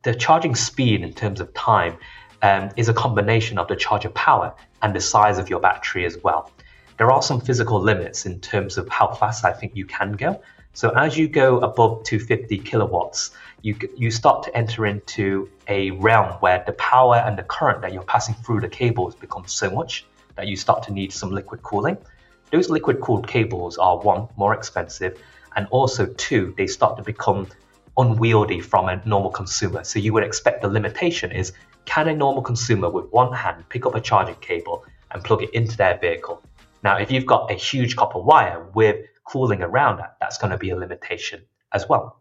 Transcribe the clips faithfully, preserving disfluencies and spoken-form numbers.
the charging speed in terms of time um, is a combination of the charger power and the size of your battery as well. There are some physical limits in terms of how fast I think you can go. So as you go above two hundred fifty kilowatts, you you start to enter into a realm where the power and the current that you're passing through the cables becomes so much that you start to need some liquid cooling. Those liquid cooled cables are, one, more expensive, and also two, they start to become unwieldy from a normal consumer. So you would expect the limitation is, can a normal consumer with one hand pick up a charging cable and plug it into their vehicle? Now, if you've got a huge copper wire with cooling around that, that's going to be a limitation as well.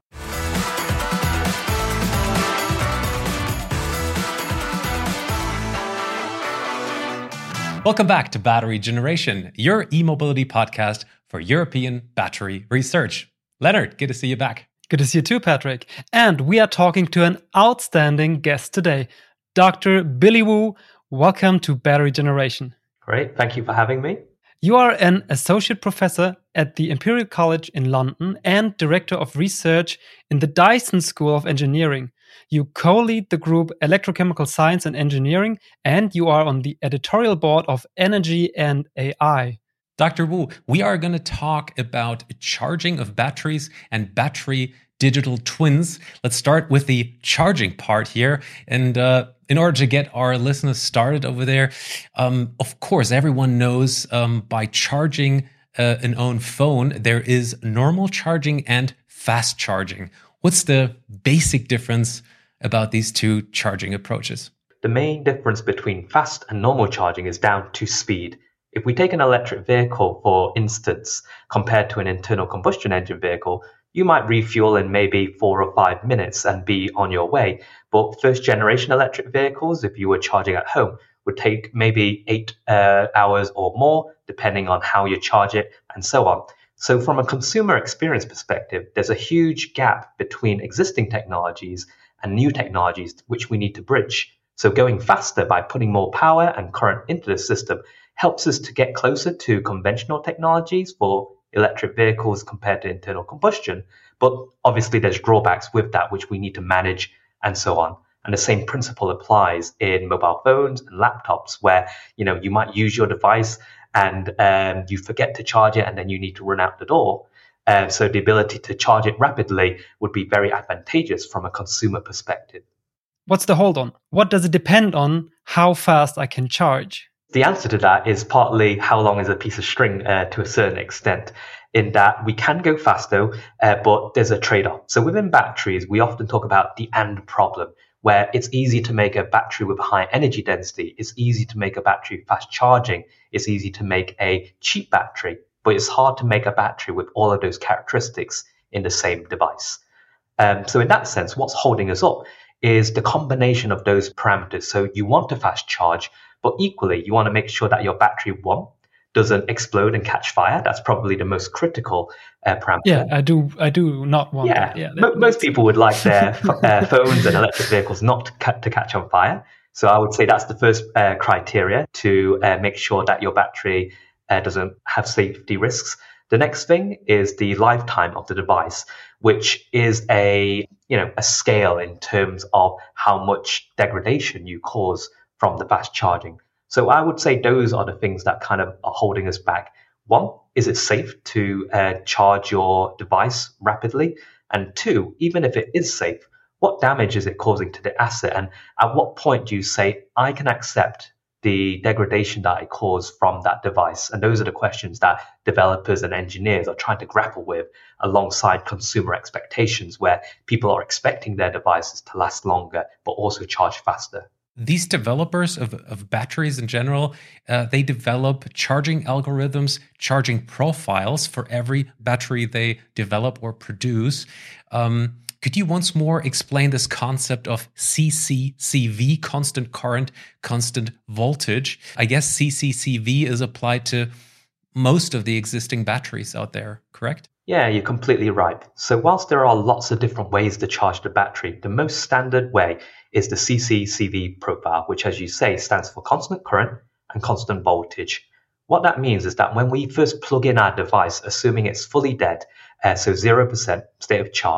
Welcome back to Battery Generation, your e-mobility podcast for European battery research. Leonard, good to see you back. Good to see you too, Patrick. And we are talking to an outstanding guest today, Doctor Billy Wu. Welcome to Battery Generation. Great, thank you for having me. You are an associate professor at the Imperial College in London and director of research in the Dyson School of Engineering. You co-lead the group Electrochemical Science and Engineering, and you are on the editorial board of Energy and A I. Doctor Wu, we are going to talk about charging of batteries and battery digital twins. Let's start with the charging part here. And uh, in order to get our listeners started over there, um, of course, everyone knows um, by charging uh, an own phone, there is normal charging and fast charging. What's the basic difference about these two charging approaches? The main difference between fast and normal charging is down to speed. If we take an electric vehicle, for instance, compared to an internal combustion engine vehicle, you might refuel in maybe four or five minutes and be on your way. But first generation electric vehicles, if you were charging at home, would take maybe eight uh, hours or more, depending on how you charge it and so on. So from a consumer experience perspective, there's a huge gap between existing technologies and new technologies which we need to bridge. So going faster by putting more power and current into the system helps us to get closer to conventional technologies for electric vehicles compared to internal combustion. But obviously there's drawbacks with that which we need to manage and so on. And the same principle applies in mobile phones and laptops where, you know, you might use your device and um, you forget to charge it and then you need to run out the door. Uh, so the ability to charge it rapidly would be very advantageous from a consumer perspective. What's the hold on? What does it depend on how fast I can charge? The answer to that is partly how long is a piece of string uh, to a certain extent, in that we can go faster, uh, but there's a trade-off. So within batteries, we often talk about the and problem, where it's easy to make a battery with high energy density. It's easy to make a battery fast charging. It's easy to make a cheap battery, but it's hard to make a battery with all of those characteristics in the same device. Um, so in that sense, what's holding us up is the combination of those parameters. So you want to fast charge, but equally, you want to make sure that your battery, one, doesn't explode and catch fire. That's probably the most critical uh, parameter. Yeah, I do I do not want yeah. that. Yeah, Mo- most people would like their uh, phones and electric vehicles not to, ca- to catch on fire. So I would say that's the first uh, criteria to uh, make sure that your battery uh, doesn't have safety risks. The next thing is the lifetime of the device, which is a, you know, a scale in terms of how much degradation you cause from the fast charging. So I would say those are the things that kind of are holding us back. One, is it safe to uh, charge your device rapidly? And two, even if it is safe, what damage is it causing to the asset? And at what point do you say, I can accept the degradation that I cause from that device? And those are the questions that developers and engineers are trying to grapple with alongside consumer expectations, where people are expecting their devices to last longer, but also charge faster. These developers of, of batteries in general, uh, they develop charging algorithms, charging profiles for every battery they develop or produce. Um, could you once more explain this concept of C C C V, constant current, constant voltage? I guess C C C V is applied to most of the existing batteries out there, correct? Yeah, you're completely right. So whilst there are lots of different ways to charge the battery, the most standard way is the C C C V profile, which, as you say, stands for constant current and constant voltage. What that means is that when we first plug in our device, assuming it's fully dead, uh, so zero percent state of charge,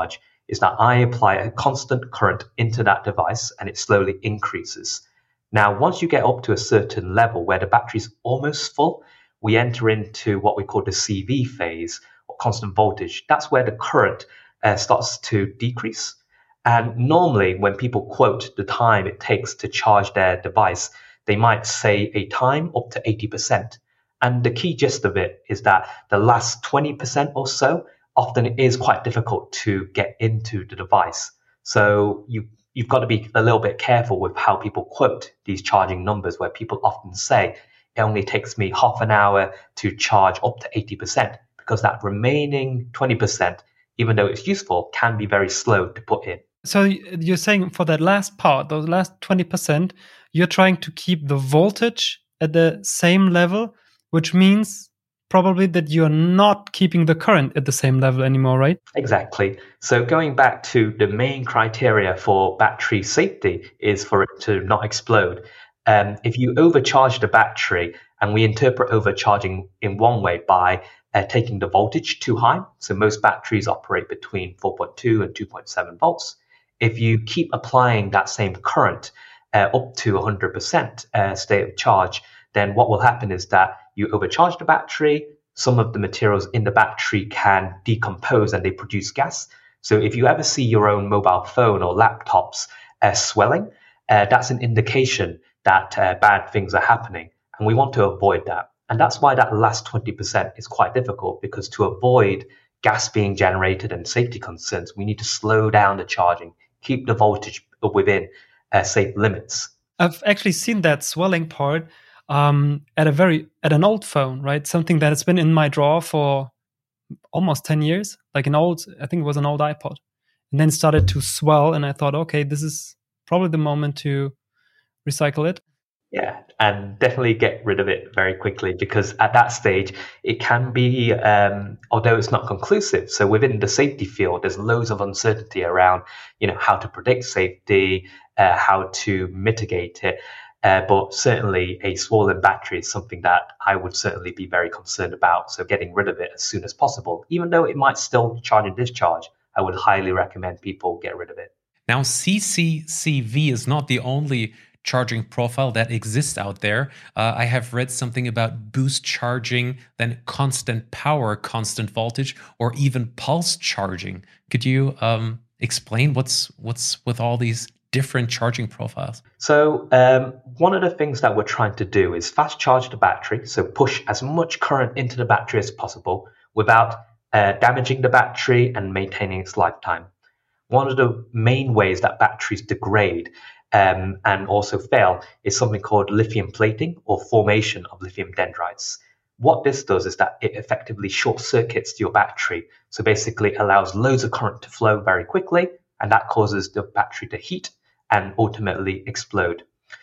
is that I apply a constant current into that device and it slowly increases. Now, once you get up to a certain level where the battery is almost full, we enter into what we call the C V phase, or constant voltage. That's where the current uh, starts to decrease. And normally when people quote the time it takes to charge their device, they might say a time up to eighty percent. And the key gist of it is that the last twenty percent or so often it is quite difficult to get into the device. So you, you've got to be a little bit careful with how people quote these charging numbers, where people often say it only takes me half an hour to charge up to eighty percent, because that remaining twenty percent, even though it's useful, can be very slow to put in. So you're saying for that last part, those last twenty percent, you're trying to keep the voltage at the same level, which means probably that you're not keeping the current at the same level anymore, right? Exactly. So going back to the main criteria for battery safety is for it to not explode. Um, if you overcharge the battery, and we interpret overcharging in one way by uh, taking the voltage too high. So most batteries operate between four point two and two point seven volts. If you keep applying that same current uh, up to one hundred percent uh, state of charge, then what will happen is that you overcharge the battery. Some of the materials in the battery can decompose and they produce gas. So if you ever see your own mobile phone or laptops uh, swelling, uh, that's an indication that uh, bad things are happening. And we want to avoid that. And that's why that last twenty percent is quite difficult, because to avoid gas being generated and safety concerns, we need to slow down the charging, keep the voltage within uh, safe limits. I've actually seen that swelling part um, at a very at an old phone, right? Something that has been in my drawer for almost ten years, like an old, I think it was an old iPod, and then started to swell. And I thought, okay, this is probably the moment to recycle it. Yeah, and definitely get rid of it very quickly, because at that stage, it can be, um, although it's not conclusive. So within the safety field, there's loads of uncertainty around, you know, how to predict safety, uh, how to mitigate it. Uh, but certainly a swollen battery is something that I would certainly be very concerned about. So getting rid of it as soon as possible, even though it might still charge and discharge, I would highly recommend people get rid of it. Now, C C C V is not the only charging profile that exists out there. Uh, I have read something about boost charging, then constant power, constant voltage, or even pulse charging. Could you um, explain what's what's with all these different charging profiles? So um, one of the things that we're trying to do is fast charge the battery, so push as much current into the battery as possible without uh, damaging the battery and maintaining its lifetime. One of the main ways that batteries degrade Um, and also fail is something called lithium plating, or formation of lithium dendrites. What this does is that it effectively short circuits your battery. So basically it allows loads of current to flow very quickly, and that causes the battery to heat and ultimately explode.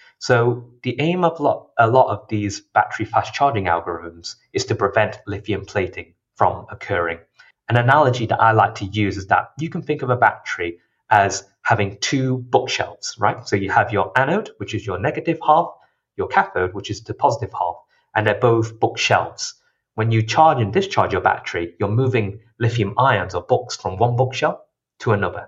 So the aim of lot, a lot of these battery fast charging algorithms is to prevent lithium plating from occurring. An analogy that I like to use is that you can think of a battery as having two bookshelves, right? So you have your anode, which is your negative half, your cathode, which is the positive half, and they're both bookshelves. When you charge and discharge your battery, you're moving lithium ions or books from one bookshelf to another.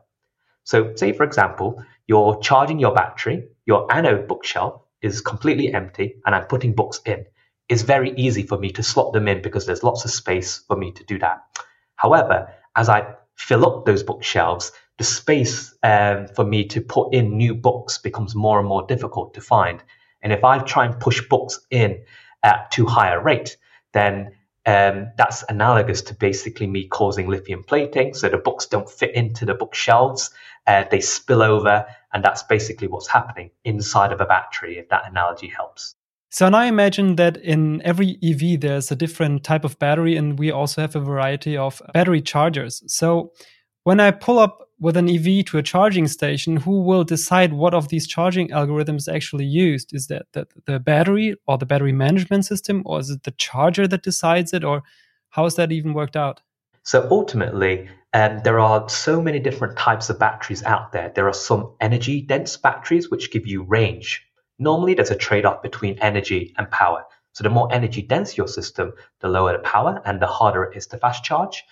So say, for example, you're charging your battery, your anode bookshelf is completely empty, and I'm putting books in. It's very easy for me to slot them in because there's lots of space for me to do that. However, as I fill up those bookshelves, the space um, for me to put in new books becomes more and more difficult to find. And if I try and push books in at too high a rate, then um, that's analogous to basically me causing lithium plating. So the books don't fit into the bookshelves, uh, they spill over, and that's basically what's happening inside of a battery, if that analogy helps. So now I imagine that in every E V, there's a different type of battery, and we also have a variety of battery chargers. So when I pull up with an E V to a charging station, who will decide what of these charging algorithms actually used? Is that the, the battery or the battery management system, or is it the charger that decides it, or how is that even worked out? So ultimately, um, there are so many different types of batteries out there. There are some energy dense batteries which give you range. Normally, there's a trade-off between energy and power. So the more energy dense your system, the lower the power and the harder it is to fast charge.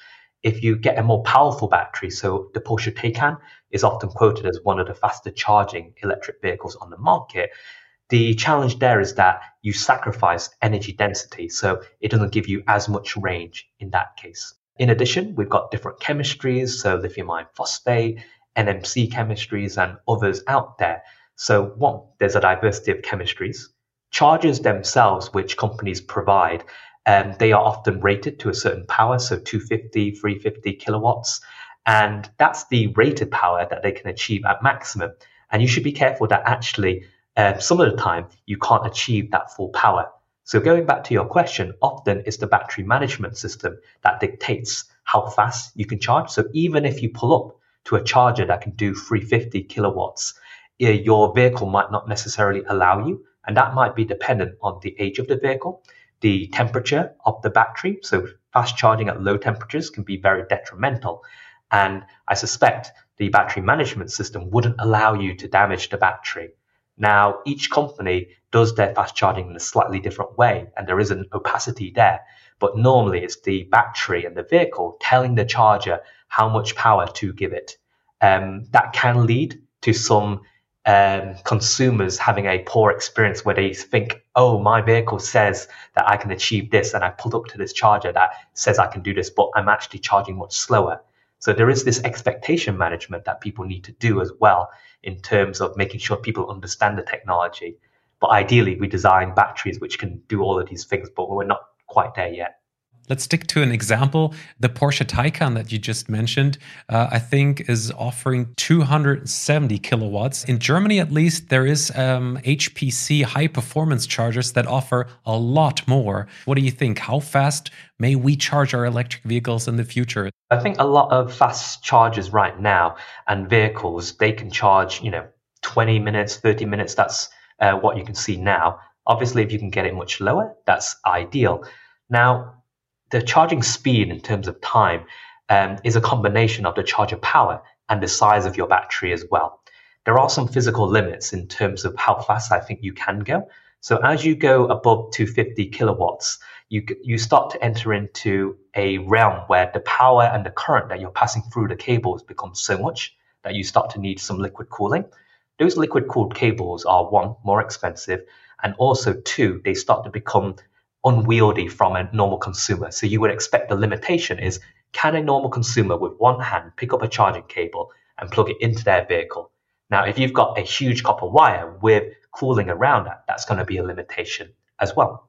if you get a more powerful battery, so the Porsche Taycan is often quoted as one of the faster charging electric vehicles on the market. The challenge there is that you sacrifice energy density, so it doesn't give you as much range in that case. In addition, we've got different chemistries, so lithium iron phosphate, N M C chemistries, and others out there. So one, there's a diversity of chemistries. Chargers themselves, which companies provide, um, they are often rated to a certain power, so two fifty, three fifty kilowatts. And that's the rated power that they can achieve at maximum. And you should be careful that actually uh, some of the time you can't achieve that full power. So going back to your question, often it's the battery management system that dictates how fast you can charge. So even if you pull up to a charger that can do three fifty kilowatts, your vehicle might not necessarily allow you. And that might be dependent on the age of the vehicle, the temperature of the battery. So fast charging at low temperatures can be very detrimental. And I suspect the battery management system wouldn't allow you to damage the battery. Now, each company does their fast charging in a slightly different way, and there is an opacity there. But normally it's the battery and the vehicle telling the charger how much power to give it. Um, that can lead to some um, consumers having a poor experience where they think, oh, my vehicle says that I can achieve this, and I pulled up to this charger that says I can do this, but I'm actually charging much slower. So there is this expectation management that people need to do as well in terms of making sure people understand the technology. But ideally, we design batteries which can do all of these things, but we're not quite there yet. Let's stick to an example. The Porsche Taycan that you just mentioned, uh, I think is offering two hundred seventy kilowatts. In Germany, at least, there is um, H P C high-performance chargers that offer a lot more. What do you think? How fast may we charge our electric vehicles in the future? I think a lot of fast chargers right now and vehicles, they can charge, you know, twenty minutes, thirty minutes. That's uh, what you can see now. Obviously, if you can get it much lower, that's ideal. Now, the charging speed in terms of time um, is a combination of the charger power and the size of your battery as well. There are some physical limits in terms of how fast I think you can go. So as you go above two hundred fifty kilowatts, you you start to enter into a realm where the power and the current that you're passing through the cables becomes so much that you start to need some liquid cooling. Those liquid cooled cables are, one, more expensive, and also two, they start to become unwieldy from a normal consumer. So you would expect the limitation is, can a normal consumer with one hand pick up a charging cable and plug it into their vehicle? Now, if you've got a huge copper wire with cooling around that, that's going to be a limitation as well.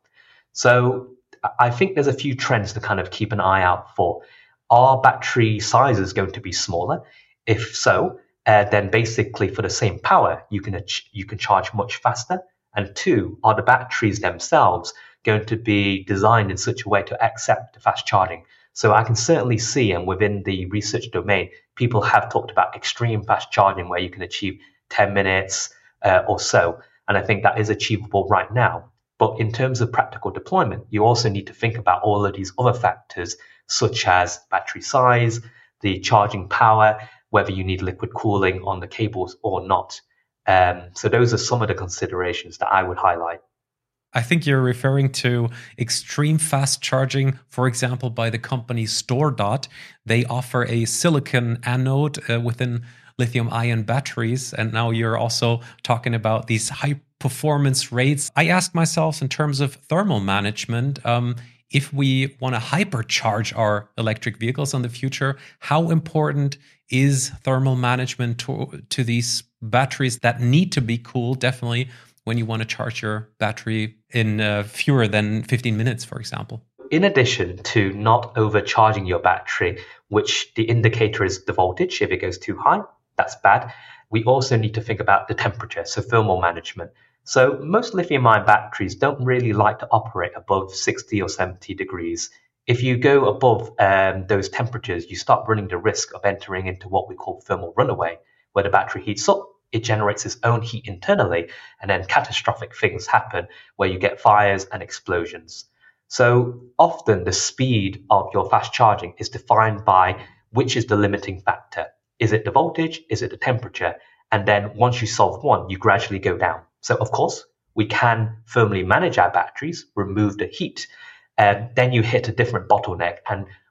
So I think there's a few trends to kind of keep an eye out for. Are battery sizes going to be smaller? If so, uh, then basically for the same power, you can ach- you can charge much faster. And two, are the batteries themselves going to be designed in such a way to accept the fast charging? So I can certainly see, and within the research domain, people have talked about extreme fast charging where you can achieve ten minutes uh, or so. And I think that is achievable right now. But in terms of practical deployment, you also need to think about all of these other factors, such as battery size, the charging power, whether you need liquid cooling on the cables or not. Um, so those are some of the considerations that I would highlight. I think you're referring to extreme fast charging, for example, by the company StoreDot. They offer a silicon anode uh, within lithium-ion batteries, and now you're also talking about these high performance rates. I ask myself, in terms of thermal management, um, if we want to hypercharge our electric vehicles in the future, how important is thermal management to, to these batteries that need to be cooled, definitely, when you want to charge your battery in uh, fewer than fifteen minutes, for example? In addition to not overcharging your battery, which the indicator is the voltage, if it goes too high, that's bad. We also need to think about the temperature, so thermal management. So most lithium-ion batteries don't really like to operate above sixty or seventy degrees. If you go above um, those temperatures, you start running the risk of entering into what we call thermal runaway, where the battery heats up, it generates its own heat internally, and then catastrophic things happen where you get fires and explosions. So often the speed of your fast charging is defined by which is the limiting factor. Is it the voltage? Is it the temperature? And then once you solve one, you gradually go down. So of course, we can firmly manage our batteries, remove the heat, and then you hit a different bottleneck. And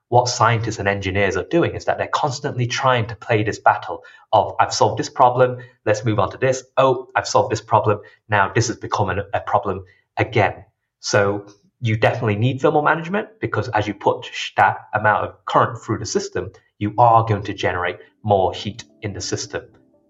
what scientists and engineers are doing is that they're constantly trying to play this battle of, I've solved this problem, let's move on to this. Oh, I've solved this problem. Now this has become a, a problem again. So you definitely need thermal management, because as you put that amount of current through the system, you are going to generate more heat in the system.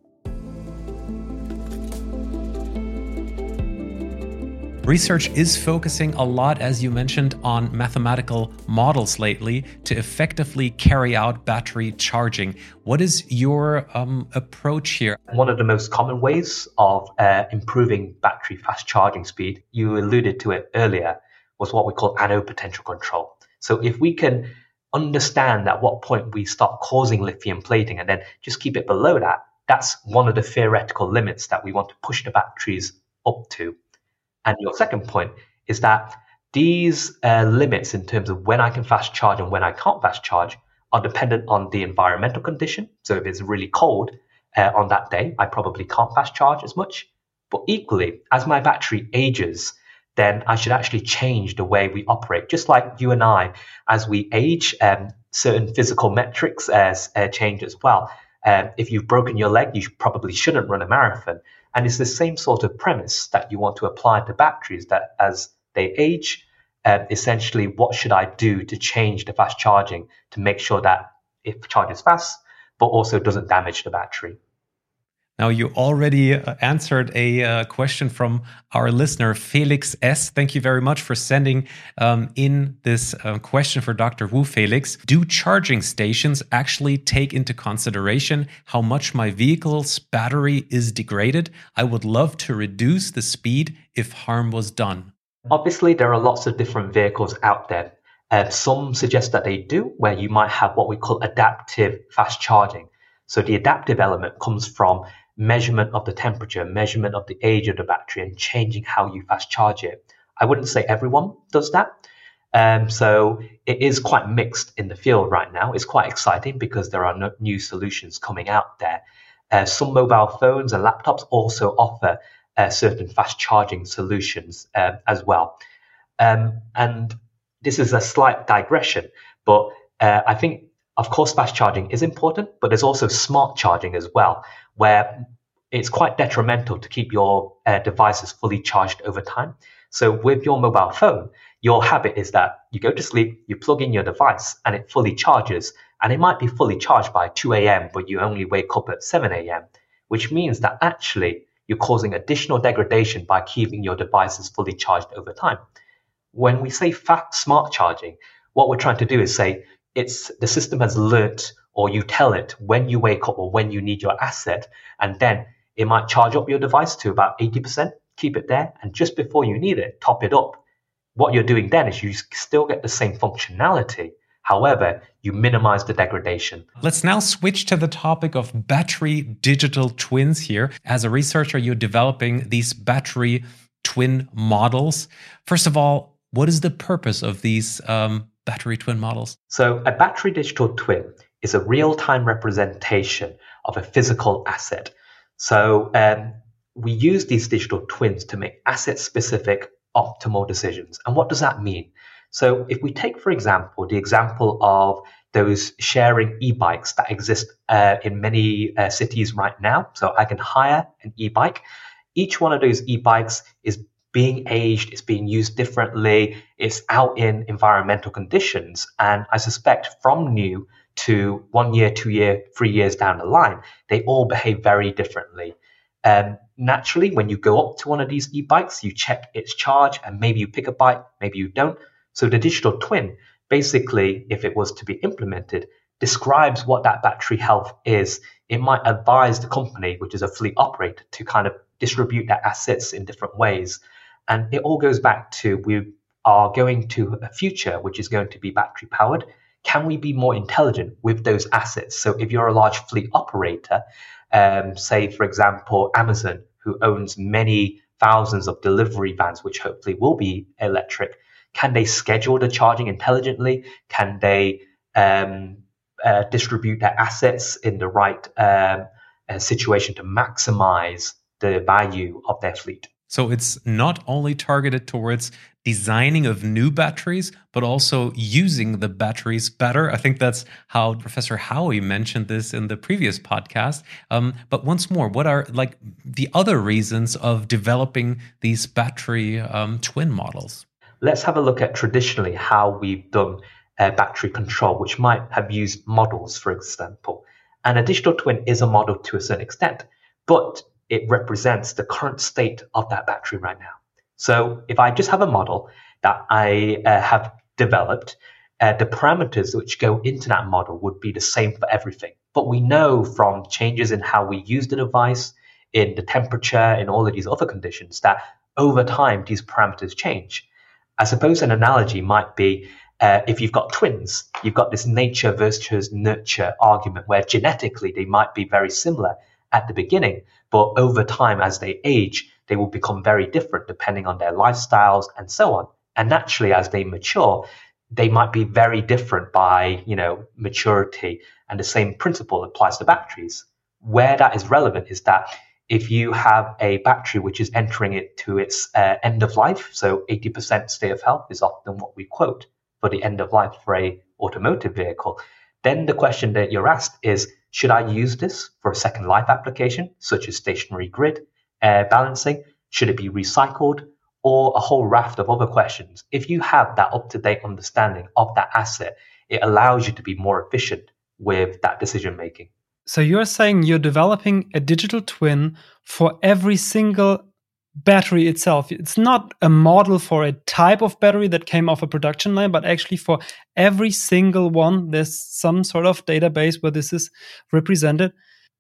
Research is focusing a lot, as you mentioned, on mathematical models lately to effectively carry out battery charging. What is your um, approach here? One of the most common ways of uh, improving battery fast charging speed, you alluded to it earlier, was what we call anode potential control. So if we can understand at what point we start causing lithium plating and then just keep it below that, that's one of the theoretical limits that we want to push the batteries up to. And your second point is that these uh, limits in terms of when I can fast charge and when I can't fast charge are dependent on the environmental condition. So if it's really cold uh, on that day, I probably can't fast charge as much. But equally, as my battery ages, then I should actually change the way we operate. Just like you and I, as we age, um, certain physical metrics uh, uh, change as well. Um, if you've broken your leg, you probably shouldn't run a marathon. And it's the same sort of premise that you want to apply to batteries, that as they age, um, essentially, what should I do to change the fast charging to make sure that it charges fast, but also doesn't damage the battery? Now, you already uh, answered a uh, question from our listener, Felix S. Thank you very much for sending um, in this uh, question for Doctor Wu, Felix. Do charging stations actually take into consideration how much my vehicle's battery is degraded? I would love to reduce the speed if harm was done. Obviously, there are lots of different vehicles out there. Uh, some suggest that they do, where you might have what we call adaptive fast charging. So the adaptive element comes from measurement of the temperature, measurement of the age of the battery, and changing how you fast charge it. I wouldn't say everyone does that. Um, so it is quite mixed in the field right now. It's quite exciting because there are no new solutions coming out there. Uh, some mobile phones and laptops also offer uh, certain fast charging solutions uh, as well. Um, and this is a slight digression, but uh, I think, of course, fast charging is important, but there's also smart charging as well, where it's quite detrimental to keep your uh, devices fully charged over time. So with your mobile phone, your habit is that you go to sleep, you plug in your device, and it fully charges. And it might be fully charged by two a.m., but you only wake up at seven a.m., which means that actually you're causing additional degradation by keeping your devices fully charged over time. When we say fast smart charging, what we're trying to do is say, it's the system has learnt, or you tell it when you wake up or when you need your asset, and then it might charge up your device to about eighty percent, keep it there, and just before you need it, top it up. What you're doing then is you still get the same functionality. However, you minimize the degradation. Let's now switch to the topic of battery digital twins here. As a researcher, you're developing these battery twin models. First of all, what is the purpose of these um, battery twin models? So a battery digital twin is a real-time representation of a physical asset. So um, we use these digital twins to make asset-specific optimal decisions. And what does that mean? So if we take, for example, the example of those sharing e-bikes that exist uh, in many uh, cities right now. So I can hire an e-bike. Each one of those e-bikes is being aged, it's being used differently, it's out in environmental conditions. And I suspect from new to one year, two year, three years down the line, they all behave very differently. Um, naturally, when you go up to one of these e-bikes, you check its charge, and maybe you pick a bike, maybe you don't. So the digital twin, basically, if it was to be implemented, describes what that battery health is. It might advise the company, which is a fleet operator, to kind of distribute their assets in different ways. And it all goes back to, we are going to a future which is going to be battery powered. Can we be more intelligent with those assets? So if you're a large fleet operator, um, say, for example, Amazon, who owns many thousands of delivery vans, which hopefully will be electric, can they schedule the charging intelligently? Can they um, uh, distribute their assets in the right um, uh, situation to maximize the value of their fleet? So it's not only targeted towards designing of new batteries, but also using the batteries better. I think that's how Professor Howie mentioned this in the previous podcast. Um, but once more, what are like the other reasons of developing these battery um, twin models? Let's have a look at traditionally how we've done uh, battery control, which might have used models, for example. And a digital twin is a model to a certain extent, but it represents the current state of that battery right now. So if I just have a model that I uh, have developed, uh, the parameters which go into that model would be the same for everything. But we know from changes in how we use the device, in the temperature, in all of these other conditions, that over time, these parameters change. I suppose an analogy might be uh, if you've got twins, you've got this nature versus nurture argument where genetically they might be very similar at the beginning, but over time, as they age, they will become very different depending on their lifestyles and so on. And naturally, as they mature, they might be very different by, you know, maturity. And the same principle applies to batteries. Where that is relevant is that if you have a battery which is entering it to its uh, end of life, so eighty percent state of health is often what we quote for the end of life for a automotive vehicle, then the question that you're asked is, should I use this for a second life application, such as stationary grid, air balancing? Should it be recycled? Or a whole raft of other questions. If you have that up-to-date understanding of that asset, it allows you to be more efficient with that decision making. So you're saying you're developing a digital twin for every single battery itself. It's not a model for a type of battery that came off a production line, but actually for every single one, there's some sort of database where this is represented.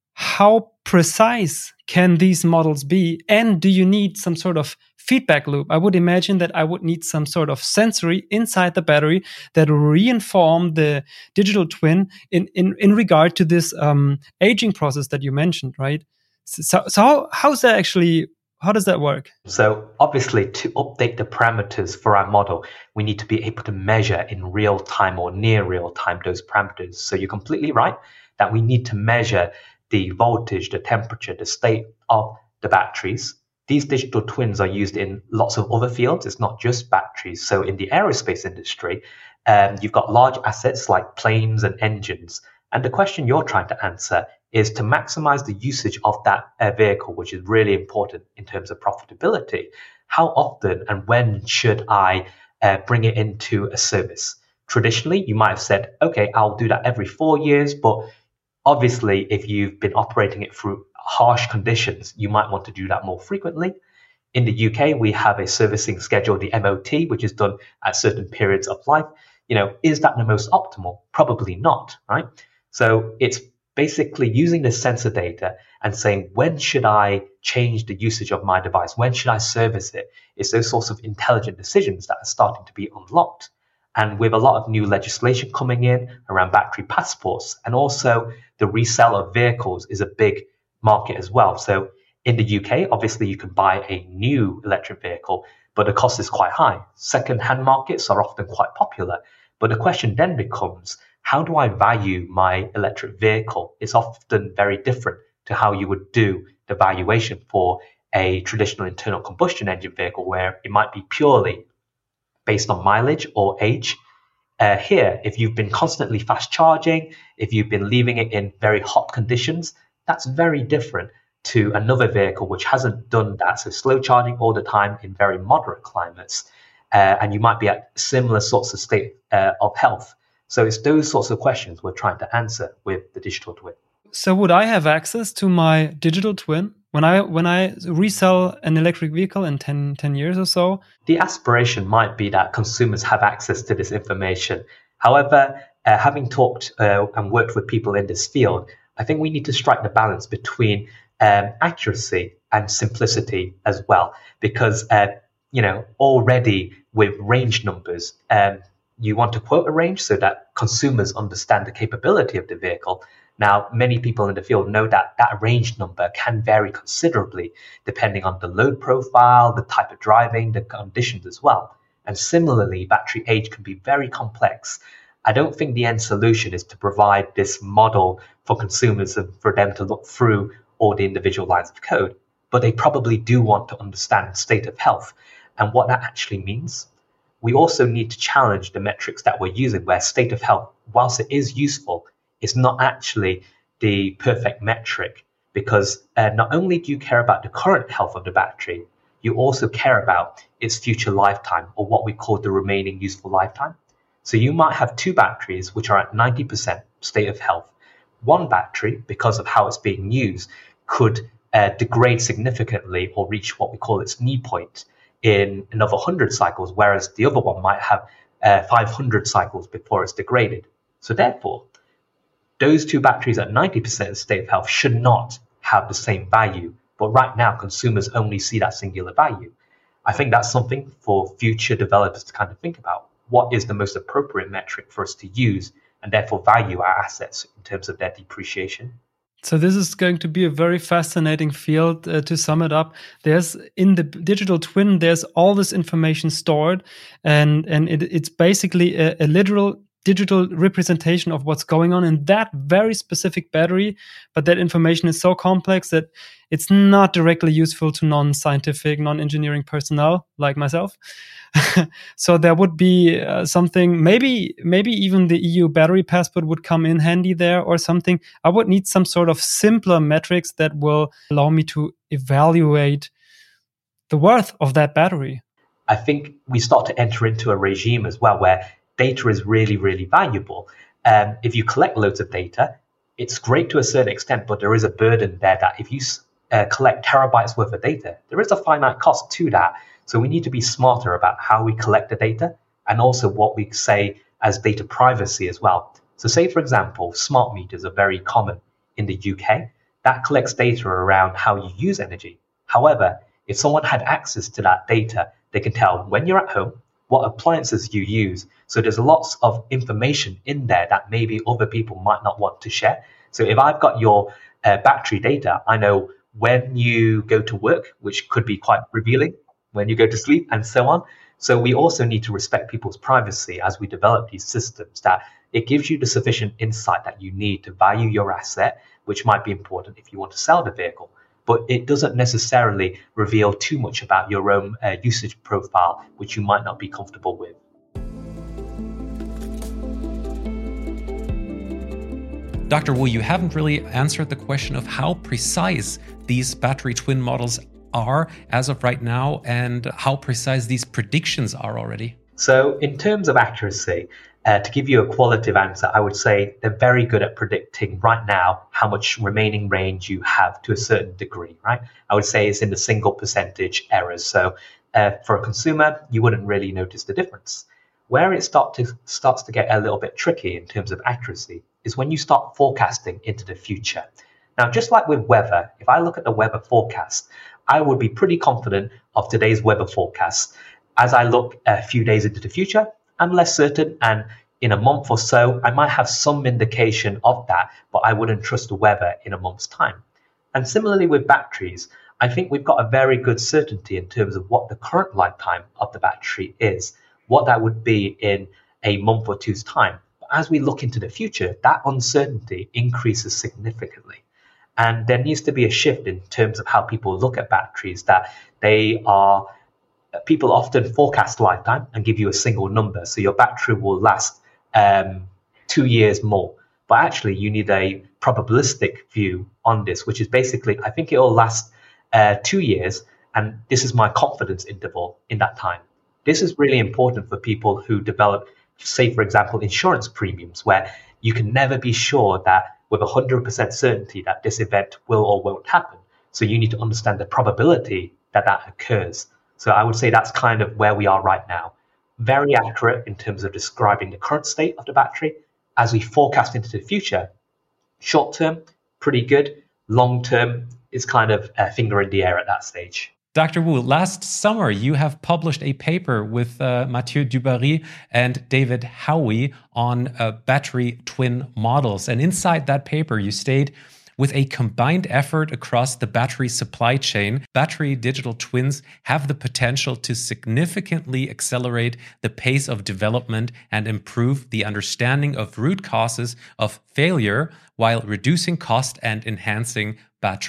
How precise can these models be? And do you need some sort of feedback loop? I would imagine that I would need some sort of sensory inside the battery that will reinform the digital twin in, in, in regard to this um, aging process that you mentioned, right? So, so how, how's that actually, how does that work? So obviously, to update the parameters for our model, we need to be able to measure in real time or near real time those parameters. So you're completely right that we need to measure the voltage, the temperature, the state of the batteries. These digital twins are used in lots of other fields. It's not just batteries. So in the aerospace industry, um, you've got large assets like planes and engines. And the question you're trying to answer is to maximize the usage of that uh, vehicle, which is really important in terms of profitability. How often and when should I uh, bring it into a service? Traditionally, you might have said, okay, I'll do that every four years, but obviously, if you've been operating it through harsh conditions, you might want to do that more frequently. In the U K, we have a servicing schedule, the M O T, which is done at certain periods of life. You know, is that the most optimal? Probably not, right? So it's basically using the sensor data and saying, when should I change the usage of my device? When should I service it? It's those sorts of intelligent decisions that are starting to be unlocked. And with a lot of new legislation coming in around battery passports, and also the resale of vehicles is a big market as well. So in the U K, obviously you can buy a new electric vehicle, but the cost is quite high. Second-hand markets are often quite popular. But the question then becomes, how do I value my electric vehicle? It's often very different to how you would do the valuation for a traditional internal combustion engine vehicle, where it might be purely based on mileage or age. Uh, here, if you've been constantly fast charging, if you've been leaving it in very hot conditions, that's very different to another vehicle which hasn't done that. So slow charging all the time in very moderate climates. Uh, and you might be at similar sorts of state uh, of health. So it's those sorts of questions we're trying to answer with the digital twin. So would I have access to my digital twin when I when I resell an electric vehicle in ten, ten years or so? The aspiration might be that consumers have access to this information. However, uh, having talked uh, and worked with people in this field, I think we need to strike the balance between um, accuracy and simplicity as well. Because, uh, you know, already with range numbers, um, you want to quote a range so that consumers understand the capability of the vehicle. Now, many people in the field know that that range number can vary considerably depending on the load profile, the type of driving, the conditions as well. And similarly, battery age can be very complex. I don't think the end solution is to provide this model for consumers and for them to look through all the individual lines of code. but they probably do want to understand state of health and what that actually means. We also need to challenge the metrics that we're using, where state of health, whilst it is useful, is not actually the perfect metric, because uh, not only do you care about the current health of the battery, you also care about its future lifetime, or what we call the remaining useful lifetime. So you might have two batteries which are at ninety percent state of health. One battery, because of how it's being used, could uh, degrade significantly or reach what we call its knee point in another one hundred cycles, whereas the other one might have uh, five hundred cycles before it's degraded. So therefore, those two batteries at ninety percent state of health should not have the same value. But right now, consumers only see that singular value. I think that's something for future developers to kind of think about. What is the most appropriate metric for us to use and therefore value our assets in terms of their depreciation? So this is going to be a very fascinating field. Uh, to sum it up, there's in the digital twin, there's all this information stored, and and it, it's basically a, a literal digital representation of what's going on in that very specific battery. But that information is so complex that it's not directly useful to non-scientific, non-engineering personnel like myself. So there would be uh, something, maybe maybe even the E U battery passport would come in handy there or something. I would need some sort of simpler metrics that will allow me to evaluate the worth of that battery. I think we start to enter into a regime as well where data is really, really valuable. Um, if you collect loads of data, it's great to a certain extent, but there is a burden there that if you uh, collect terabytes worth of data, there is a finite cost to that. So we need to be smarter about how we collect the data and also what we say as data privacy as well. So say, for example, smart meters are very common in the U K. That collects data around how you use energy. However, if someone had access to that data, they can tell when you're at home, what appliances you use. So there's lots of information in there that maybe other people might not want to share. So if I've got your uh, battery data, I know when you go to work, which could be quite revealing, when you go to sleep and so on. So we also need to respect people's privacy as we develop these systems, that it gives you the sufficient insight that you need to value your asset, which might be important if you want to sell the vehicle. But it doesn't necessarily reveal too much about your own uh, usage profile, which you might not be comfortable with. Doctor Wu, you haven't really answered the question of how precise these battery twin models are as of right now and how precise these predictions are already. So in terms of accuracy, uh, to give you a qualitative answer, I would say they're very good at predicting right now how much remaining range you have to a certain degree, right? I would say it's in the single percentage errors. So uh, for a consumer, you wouldn't really notice the difference. Where it start to, starts to get a little bit tricky in terms of accuracy is when you start forecasting into the future. Now, just like with weather, if I look at the weather forecast, I would be pretty confident of today's weather forecast. As I look a few days into the future, I'm less certain, and in a month or so, I might have some indication of that, but I wouldn't trust the weather in a month's time. And similarly with batteries, I think we've got a very good certainty in terms of what the current lifetime of the battery is, what that would be in a month or two's time. But as we look into the future, that uncertainty increases significantly. And there needs to be a shift in terms of how people look at batteries, that they are, people often forecast lifetime and give you a single number. So your battery will last um, two years more. But actually, you need a probabilistic view on this, which is basically, I think it will last uh, two years. And this is my confidence interval in that time. This is really important for people who develop, say, for example, insurance premiums, where you can never be sure that with one hundred percent certainty that this event will or won't happen. So you need to understand the probability that that occurs. So I would say that's kind of where we are right now. Very accurate in terms of describing the current state of the battery. As we forecast into the future, short term, pretty good. Long term is kind of a finger in the air at that stage. Doctor Wu, last summer you have published a paper with uh, Mathieu Dubarry and David Howey on uh, battery twin models. And inside that paper you state, with a combined effort across the battery supply chain, battery digital twins have the potential to significantly accelerate the pace of development and improve the understanding of root causes of failure while reducing cost and enhancing battery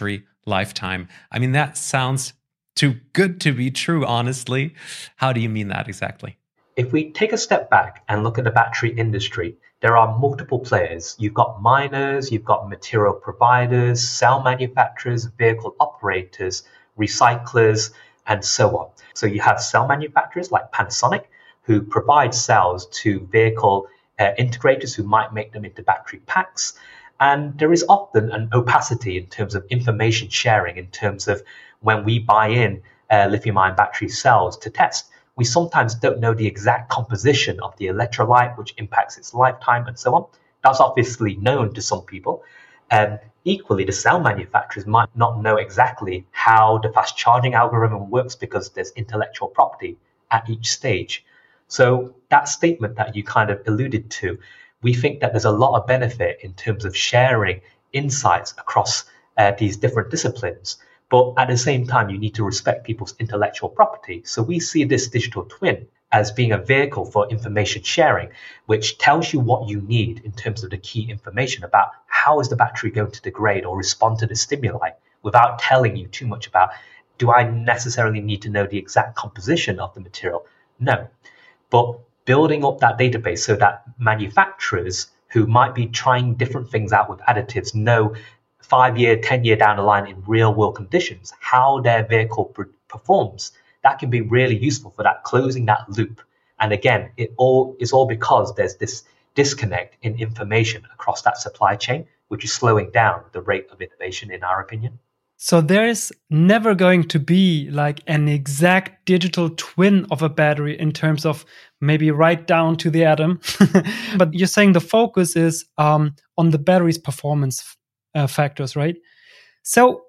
lifetime. I mean, that sounds too good to be true, honestly. How do you mean that exactly? If we take a step back and look at the battery industry, there are multiple players. You've got miners, you've got material providers, cell manufacturers, vehicle operators, recyclers, and so on. So you have cell manufacturers like Panasonic, who provide cells to vehicle uh, integrators who might make them into battery packs. And there is often an opacity in terms of information sharing, in terms of when we buy in uh, lithium-ion battery cells to test. We sometimes don't know the exact composition of the electrolyte, which impacts its lifetime and so on. That's obviously known to some people. And equally, the cell manufacturers might not know exactly how the fast charging algorithm works because there's intellectual property at each stage. So that statement that you kind of alluded to, we think that there's a lot of benefit in terms of sharing insights across uh, these different disciplines. But at the same time, you need to respect people's intellectual property. So we see this digital twin as being a vehicle for information sharing, which tells you what you need in terms of the key information about how is the battery going to degrade or respond to the stimuli, without telling you too much about, do I necessarily need to know the exact composition of the material? No. But building up that database so that manufacturers who might be trying different things out with additives know five year, ten year down the line in real world conditions, how their vehicle pr- performs, that can be really useful for that, closing that loop. And again, it all is all because there's this disconnect in information across that supply chain, which is slowing down the rate of innovation, in our opinion. So there is never going to be like an exact digital twin of a battery in terms of maybe right down to the atom. But you're saying the focus is um, on the battery's performance uh, factors, right? So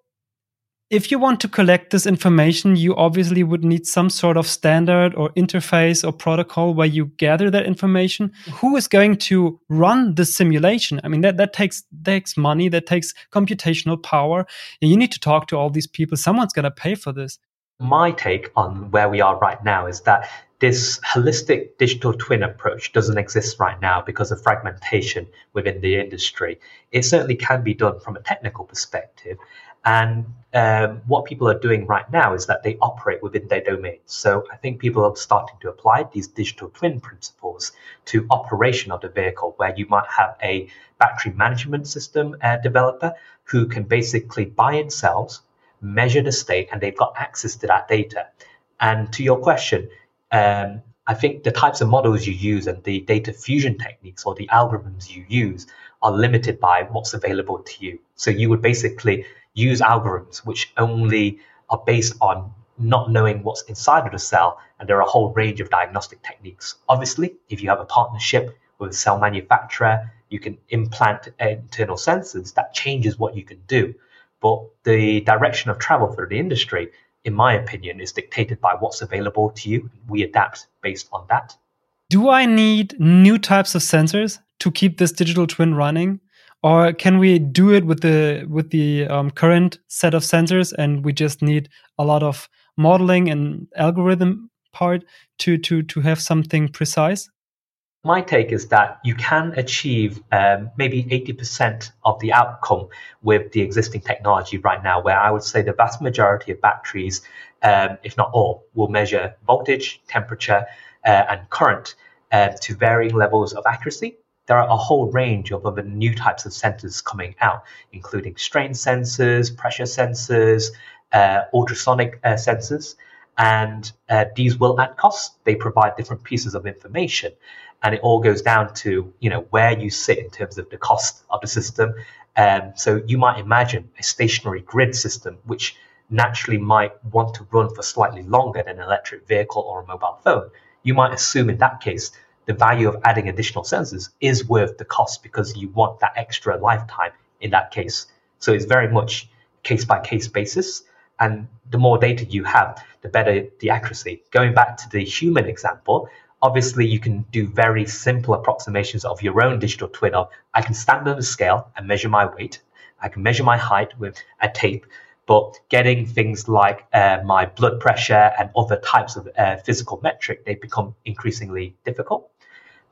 if you want to collect this information, you obviously would need some sort of standard or interface or protocol where you gather that information. Who is going to run the simulation? I mean, that, that takes takes money, that takes computational power. And you need to talk to all these people. Someone's going to pay for this. My take on where we are right now is that this holistic digital twin approach doesn't exist right now because of fragmentation within the industry. It certainly can be done from a technical perspective. And um, what people are doing right now is that they operate within their domains. So I think people are starting to apply these digital twin principles to operation of the vehicle, where you might have a battery management system uh, developer who can basically buy in cells, measure the state, and they've got access to that data. And to your question, um, I think the types of models you use and the data fusion techniques or the algorithms you use are limited by what's available to you. So you would basically use algorithms which only are based on not knowing what's inside of the cell, and there are a whole range of diagnostic techniques. Obviously, if you have a partnership with a cell manufacturer, you can implant internal sensors that changes what you can do. But the direction of travel for the industry, in my opinion, is dictated by what's available to you. We adapt based on that. Do I need new types of sensors to keep this digital twin running? Or can we do it with the with the um, current set of sensors, and we just need a lot of modeling and algorithm part to to to have something precise? My take is that you can achieve um, maybe eighty percent of the outcome with the existing technology right now, where I would say the vast majority of batteries, um, if not all, will measure voltage, temperature, uh, and current uh, to varying levels of accuracy. There are a whole range of other new types of sensors coming out, including strain sensors, pressure sensors, uh, ultrasonic uh, sensors, and uh, these will add costs. They provide different pieces of information, and it all goes down to, you know, where you sit in terms of the cost of the system. Um, so you might imagine a stationary grid system, which naturally might want to run for slightly longer than an electric vehicle or a mobile phone. You might assume in that case, the value of adding additional sensors is worth the cost because you want that extra lifetime in that case. So it's very much case by case basis. And the more data you have, the better the accuracy. Going back to the human example, obviously you can do very simple approximations of your own digital twin of, I can stand on a scale and measure my weight. I can measure my height with a tape. But getting things like uh, my blood pressure and other types of uh, physical metric, they become increasingly difficult.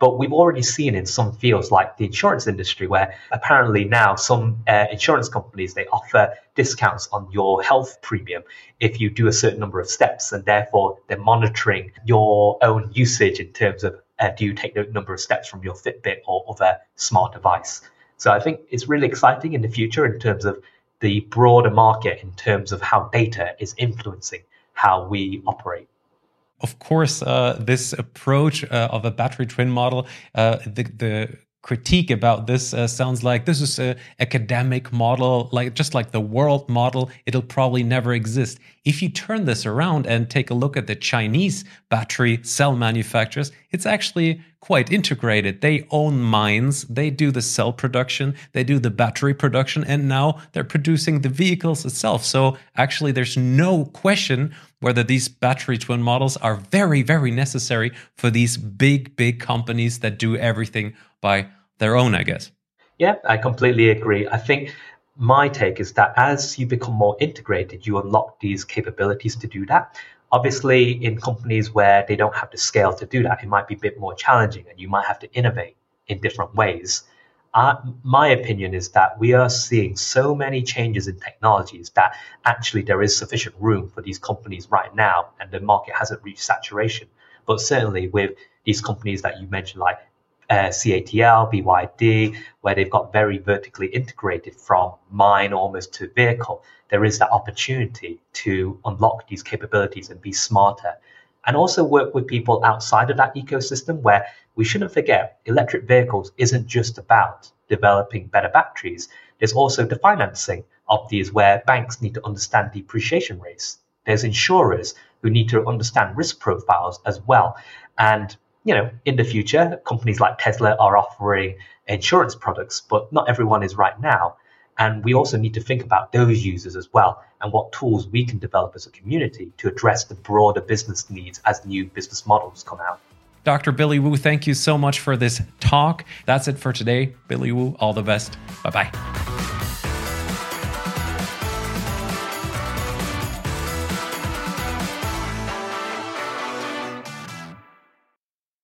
But we've already seen in some fields like the insurance industry, where apparently now some uh, insurance companies, they offer discounts on your health premium if you do a certain number of steps, and therefore they're monitoring your own usage in terms of uh, do you take the number of steps from your Fitbit or other smart device. So I think it's really exciting in the future in terms of the broader market, in terms of how data is influencing how we operate. Of course, uh, this approach uh, of a battery twin model, uh, the, the critique about this uh, sounds like this is an academic model, like just like the world model, it'll probably never exist. If you turn this around and take a look at the Chinese battery cell manufacturers, it's actually quite integrated. They own mines, they do the cell production, they do the battery production, and now they're producing the vehicles itself. So actually there's no question whether these battery twin models are very, very necessary for these big, big companies that do everything by their own, I guess. Yeah, I completely agree. I think my take is that as you become more integrated, you unlock these capabilities to do that. Obviously, in companies where they don't have the scale to do that, it might be a bit more challenging and you might have to innovate in different ways. Uh, my opinion is that we are seeing so many changes in technologies that actually there is sufficient room for these companies right now, and the market hasn't reached saturation. But certainly with these companies that you mentioned, like uh, C A T L, B Y D, where they've got very vertically integrated from mine almost to vehicle, there is that opportunity to unlock these capabilities and be smarter. And also work with people outside of that ecosystem, where we shouldn't forget electric vehicles isn't just about developing better batteries. There's also the financing of these, where banks need to understand depreciation rates. There's insurers who need to understand risk profiles as well. And, you know, in the future, companies like Tesla are offering insurance products, but not everyone is right now. And we also need to think about those users as well, and what tools we can develop as a community to address the broader business needs as new business models come out. Doctor Billy Wu, thank you so much for this talk. That's it for today. Billy Wu, all the best. Bye-bye.